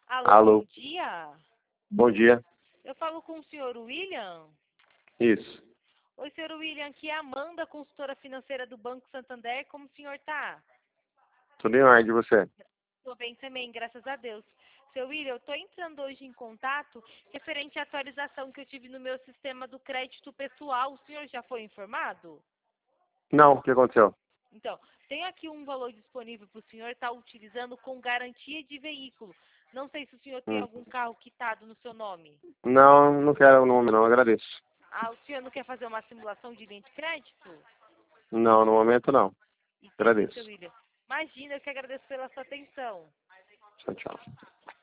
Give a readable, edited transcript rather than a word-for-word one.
Alô, Alô, bom dia. bom dia. Eu falo com o senhor William. Isso. Oi, senhor William, aqui é a Amanda, consultora financeira do Banco Santander. Como o senhor tá? Tudo em ordem, você? Tô bem também, graças a Deus. Seu William, eu tô entrando hoje em contato referente à atualização que eu tive no meu sistema do crédito pessoal. O senhor já foi informado? Não, o que aconteceu? Então, tem aqui um valor disponível para o senhor estar utilizando com garantia de veículo. Não sei se o senhor tem Hum. algum carro quitado no seu nome. Não, não quero o nome, não, agradeço. Ah, o senhor não quer fazer uma simulação de linha de crédito? Não, no momento não. Entendi, seu Agradeço. William. Imagina, eu que agradeço pela sua atenção. Tchau, tchau.